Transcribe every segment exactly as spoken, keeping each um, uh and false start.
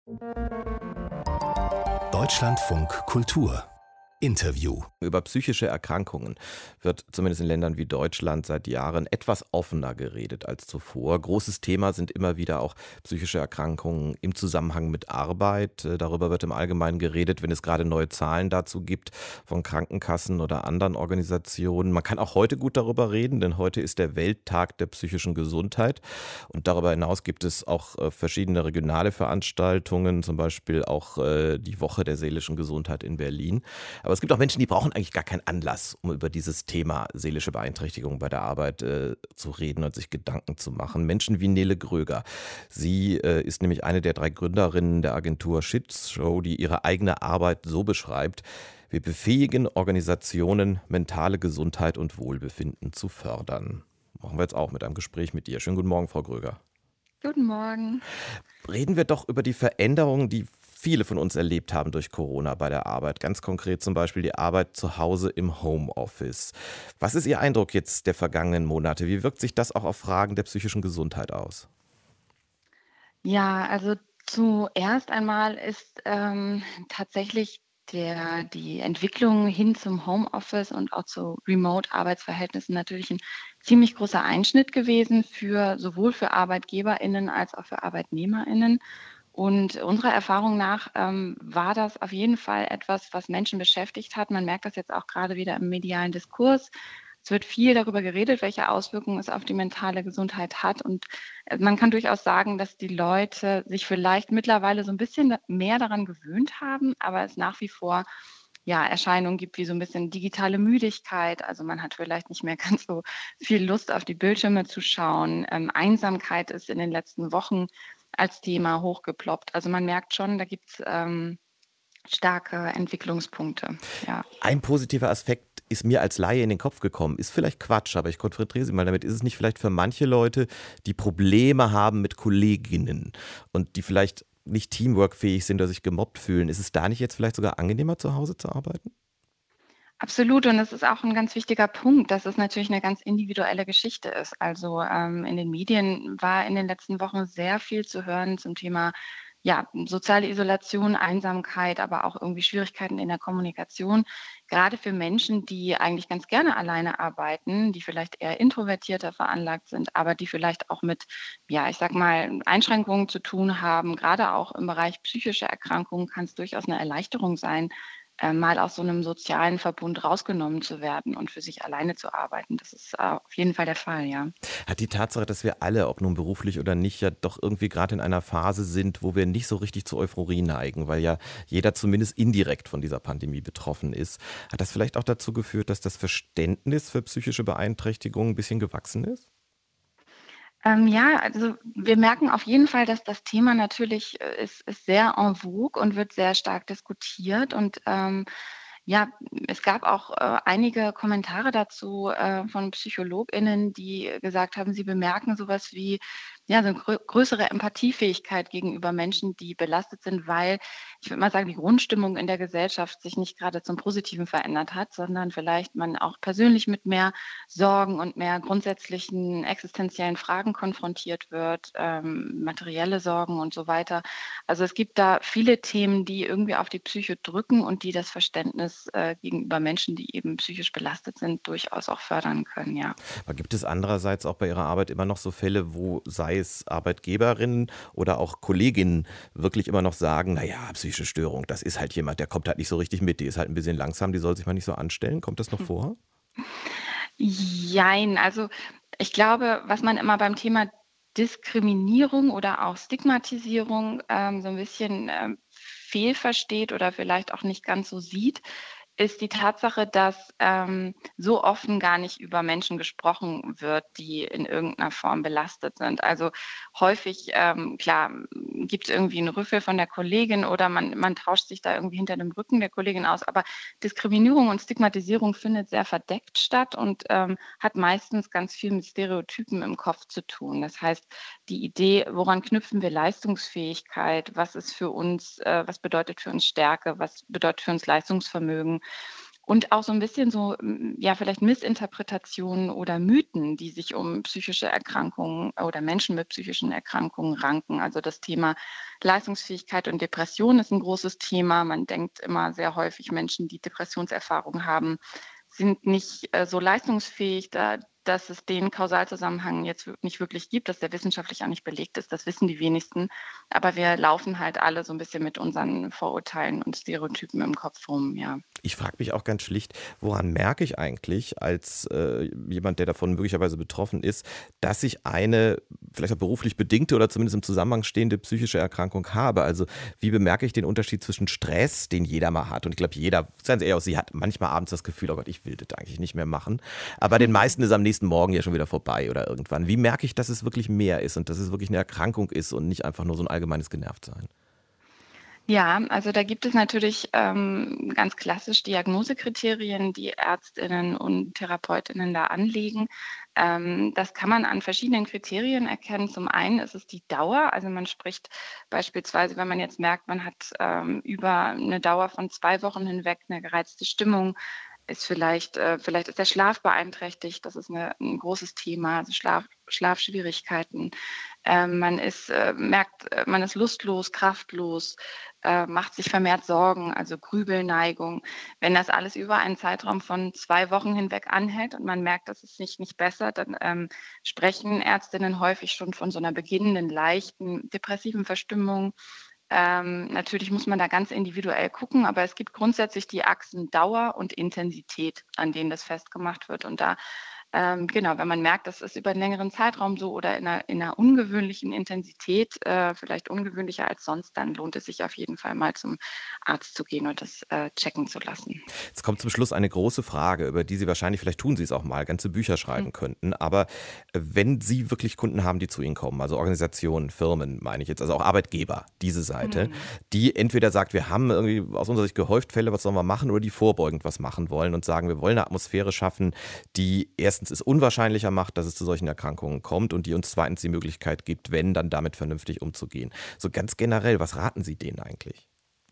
Deutschlandfunk Kultur Interview. Über psychische Erkrankungen wird zumindest in Ländern wie Deutschland seit Jahren etwas offener geredet als zuvor. Großes Thema sind immer wieder auch psychische Erkrankungen im Zusammenhang mit Arbeit. Äh, Darüber wird im Allgemeinen geredet, wenn es gerade neue Zahlen dazu gibt von Krankenkassen oder anderen Organisationen. Man kann auch heute gut darüber reden, denn heute ist der Welttag der psychischen Gesundheit. Und darüber hinaus gibt es auch äh, verschiedene regionale Veranstaltungen, zum Beispiel auch äh, die Woche der seelischen Gesundheit in Berlin. Aber es gibt auch Menschen, die brauchen eigentlich gar keinen Anlass, um über dieses Thema seelische Beeinträchtigung bei der Arbeit äh, zu reden und sich Gedanken zu machen. Menschen wie Nele Gröger. Sie äh, ist nämlich eine der drei Gründerinnen der Agentur Shitshow, die ihre eigene Arbeit so beschreibt: Wir befähigen Organisationen, mentale Gesundheit und Wohlbefinden zu fördern. Machen wir jetzt auch mit einem Gespräch mit ihr. Schönen guten Morgen, Frau Gröger. Guten Morgen. Reden wir doch über die Veränderungen, die viele von uns erlebt haben durch Corona bei der Arbeit. Ganz konkret zum Beispiel die Arbeit zu Hause im Homeoffice. Was ist Ihr Eindruck jetzt der vergangenen Monate? Wie wirkt sich das auch auf Fragen der psychischen Gesundheit aus? Ja, also zuerst einmal ist ähm, tatsächlich der, die Entwicklung hin zum Homeoffice und auch zu Remote-Arbeitsverhältnissen natürlich ein ziemlich großer Einschnitt gewesen für sowohl für ArbeitgeberInnen als auch für ArbeitnehmerInnen. Und unserer Erfahrung nach ähm, war das auf jeden Fall etwas, was Menschen beschäftigt hat. Man merkt das jetzt auch gerade wieder im medialen Diskurs. Es wird viel darüber geredet, welche Auswirkungen es auf die mentale Gesundheit hat. Und äh, man kann durchaus sagen, dass die Leute sich vielleicht mittlerweile so ein bisschen mehr daran gewöhnt haben, aber es nach wie vor ja, Erscheinungen gibt wie so ein bisschen digitale Müdigkeit. Also man hat vielleicht nicht mehr ganz so viel Lust, auf die Bildschirme zu schauen. Ähm, Einsamkeit ist in den letzten Wochen als Thema hochgeploppt. Also man merkt schon, da gibt es ähm, starke Entwicklungspunkte. Ja. Ein positiver Aspekt ist mir als Laie in den Kopf gekommen. Ist vielleicht Quatsch, aber ich konfrontiere Sie mal damit. Ist es nicht vielleicht für manche Leute, die Probleme haben mit Kolleginnen und die vielleicht nicht teamworkfähig sind oder sich gemobbt fühlen, ist es da nicht jetzt vielleicht sogar angenehmer, zu Hause zu arbeiten? Absolut, und das ist auch ein ganz wichtiger Punkt, dass es natürlich eine ganz individuelle Geschichte ist. Also, ähm, in den Medien war in den letzten Wochen sehr viel zu hören zum Thema, ja, soziale Isolation, Einsamkeit, aber auch irgendwie Schwierigkeiten in der Kommunikation. Gerade für Menschen, die eigentlich ganz gerne alleine arbeiten, die vielleicht eher introvertierter veranlagt sind, aber die vielleicht auch mit, ja, ich sage mal, Einschränkungen zu tun haben. Gerade auch im Bereich psychische Erkrankungen kann es durchaus eine Erleichterung sein, äh, mal aus so einem sozialen Verbund rausgenommen zu werden und für sich alleine zu arbeiten. Das ist, äh, auf jeden Fall der Fall, ja. Hat die Tatsache, dass wir alle, ob nun beruflich oder nicht, ja doch irgendwie gerade in einer Phase sind, wo wir nicht so richtig zur Euphorie neigen, weil ja jeder zumindest indirekt von dieser Pandemie betroffen ist, hat das vielleicht auch dazu geführt, dass das Verständnis für psychische Beeinträchtigungen ein bisschen gewachsen ist? Ähm, ja, also wir merken auf jeden Fall, dass das Thema natürlich äh, ist ist sehr en vogue und wird sehr stark diskutiert. Und, ähm, ja, es gab auch, äh, einige Kommentare dazu, äh, von PsychologInnen, die gesagt haben, sie bemerken sowas wie, ja, so 'ne grö größere Empathiefähigkeit gegenüber Menschen, die belastet sind, weil, ich würde mal sagen, die Grundstimmung in der Gesellschaft sich nicht gerade zum Positiven verändert hat, sondern vielleicht man auch persönlich mit mehr Sorgen und mehr grundsätzlichen existenziellen Fragen konfrontiert wird, ähm, materielle Sorgen und so weiter. Also, es gibt da viele Themen, die irgendwie auf die Psyche drücken und die das Verständnis, äh, gegenüber Menschen, die eben psychisch belastet sind, durchaus auch fördern können, ja. Aber gibt es andererseits auch bei Ihrer Arbeit immer noch so Fälle, wo, sei es Arbeitgeberinnen oder auch Kolleginnen, wirklich immer noch sagen, naja, psychische Störung, das ist halt jemand, der kommt halt nicht so richtig mit, die ist halt ein bisschen langsam, die soll sich mal nicht so anstellen. Kommt das noch vor? Jein, also ich glaube, was man immer beim Thema Diskriminierung oder auch Stigmatisierung, ähm, so ein bisschen, ähm, fehlversteht oder vielleicht auch nicht ganz so sieht, ist die Tatsache, dass, ähm, so offen gar nicht über Menschen gesprochen wird, die in irgendeiner Form belastet sind. Also, häufig, ähm, klar, gibt es irgendwie 'n Rüffel von der Kollegin oder man man tauscht sich da irgendwie hinter dem Rücken der Kollegin aus, aber Diskriminierung und Stigmatisierung findet sehr verdeckt statt und, ähm, hat meistens ganz viel mit Stereotypen im Kopf zu tun. Das heißt, die Idee, woran knüpfen wir Leistungsfähigkeit? Was ist für uns äh, was bedeutet für uns Stärke? Was bedeutet für uns Leistungsvermögen? Und auch so ein bisschen so, hm, ja, vielleicht Missinterpretationen oder Mythen, die sich um psychische Erkrankungen oder Menschen mit psychischen Erkrankungen ranken. Also das Thema Leistungsfähigkeit und Depression ist ein großes Thema. Man denkt immer sehr häufig, Menschen, die Depressionserfahrung haben, sind nicht äh, so leistungsfähig, da, dass es den Kausalzusammenhang jetzt wir- nicht wirklich gibt, dass der wissenschaftlich auch nicht belegt ist. Das wissen die wenigsten. Aber wir laufen halt alle so ein bisschen mit unseren Vorurteilen und Stereotypen im Kopf rum, ja. Ich frage mich auch ganz schlicht, woran merke ich eigentlich als äh, jemand, der davon möglicherweise betroffen ist, dass ich eine vielleicht auch beruflich bedingte oder zumindest im Zusammenhang stehende psychische Erkrankung habe? Also wie bemerke ich den Unterschied zwischen Stress, den jeder mal hat? Und ich glaube, jeder, seien Sie ehrlich aus, Sie hat manchmal abends das Gefühl, oh Gott, ich will das eigentlich nicht mehr machen. Aber den meisten ist am nächsten Morgen ja schon wieder vorbei oder irgendwann. Wie merke ich, dass es wirklich mehr ist und dass es wirklich eine Erkrankung ist und nicht einfach nur so ein allgemeines Genervtsein? Ja, also da gibt es natürlich ähm, ganz klassisch Diagnosekriterien, die Ärztinnen und Therapeutinnen da anlegen. Ähm, das kann man an verschiedenen Kriterien erkennen. Zum einen ist es die Dauer. Also man spricht beispielsweise, wenn man jetzt merkt, man hat ähm, über eine Dauer von zwei Wochen hinweg eine gereizte Stimmung, ist vielleicht, äh, vielleicht ist der Schlaf beeinträchtigt. Das ist eine, ein großes Thema, also Schlaf, Schlafschwierigkeiten. Ähm, man ist, äh, merkt, äh, man ist lustlos, kraftlos, äh, macht sich vermehrt Sorgen, also Grübelneigung. Wenn das alles über einen Zeitraum von zwei Wochen hinweg anhält und man merkt, dass es sich nicht bessert, dann ähm, sprechen Ärztinnen häufig schon von so einer beginnenden leichten depressiven Verstimmung. Ähm, natürlich muss man da ganz individuell gucken, aber es gibt grundsätzlich die Achsen Dauer und Intensität, an denen das festgemacht wird. Und da, ähm, genau, wenn man merkt, das ist über einen längeren Zeitraum so oder in einer, in einer ungewöhnlichen Intensität, äh, vielleicht ungewöhnlicher als sonst, dann lohnt es sich auf jeden Fall mal zum Arzt zu gehen und das äh, checken zu lassen. Jetzt kommt zum Schluss eine große Frage, über die Sie wahrscheinlich, vielleicht tun Sie es auch mal, ganze Bücher schreiben könnten. Aber äh, wenn Sie wirklich Kunden haben, die zu Ihnen kommen, also Organisationen, Firmen, meine ich jetzt, also auch Arbeitgeber, diese Seite, Mhm. die entweder sagt, wir haben irgendwie aus unserer Sicht gehäuft Fälle, was sollen wir machen, oder die vorbeugend was machen wollen und sagen, wir wollen eine Atmosphäre schaffen, die erstens es unwahrscheinlicher macht, dass es zu solchen Erkrankungen kommt und die uns zweitens die Möglichkeit gibt, wenn, dann damit vernünftig umzugehen. So ganz generell, was raten Sie denen eigentlich?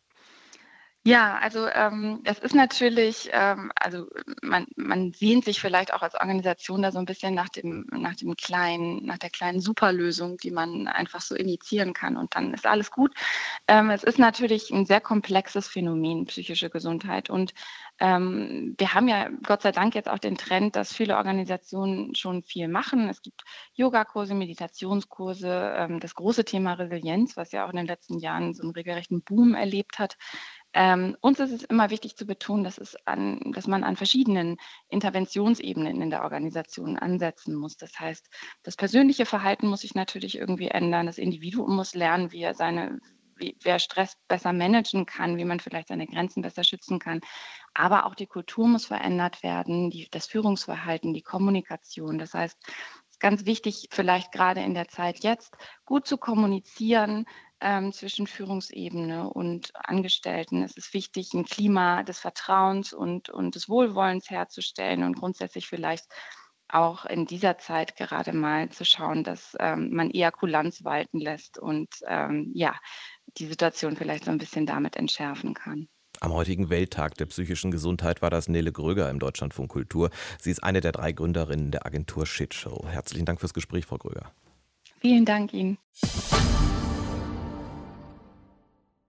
Ja, also ähm, es ist natürlich, ähm, also man, man sehnt sich vielleicht auch als Organisation da so ein bisschen nach dem, nach dem kleinen, nach der kleinen Superlösung, die man einfach so initiieren kann und dann ist alles gut. Ähm, es ist natürlich ein sehr komplexes Phänomen, psychische Gesundheit. Und ähm, wir haben ja Gott sei Dank jetzt auch den Trend, dass viele Organisationen schon viel machen. Es gibt Yogakurse, Meditationskurse, ähm, das große Thema Resilienz, was ja auch in den letzten Jahren so einen regelrechten Boom erlebt hat. Ähm, uns ist es immer wichtig zu betonen, dass, es an, dass man an verschiedenen Interventionsebenen in der Organisation ansetzen muss. Das heißt, das persönliche Verhalten muss sich natürlich irgendwie ändern. Das Individuum muss lernen, wie er seine, wie, wer Stress besser managen kann, wie man vielleicht seine Grenzen besser schützen kann. Aber auch die Kultur muss verändert werden, die, das Führungsverhalten, die Kommunikation. Das heißt, es ist ganz wichtig, vielleicht gerade in der Zeit jetzt gut zu kommunizieren, ähm, zwischen Führungsebene und Angestellten. Es ist wichtig, ein Klima des Vertrauens und, und des Wohlwollens herzustellen und grundsätzlich vielleicht auch in dieser Zeit gerade mal zu schauen, dass ähm, man eher Kulanz walten lässt und ähm, ja, die Situation vielleicht so ein bisschen damit entschärfen kann. Am heutigen Welttag der psychischen Gesundheit war das Nele Gröger im Deutschlandfunk Kultur. Sie ist eine der drei Gründerinnen der Agentur Shitshow. Herzlichen Dank fürs Gespräch, Frau Gröger. Vielen Dank Ihnen.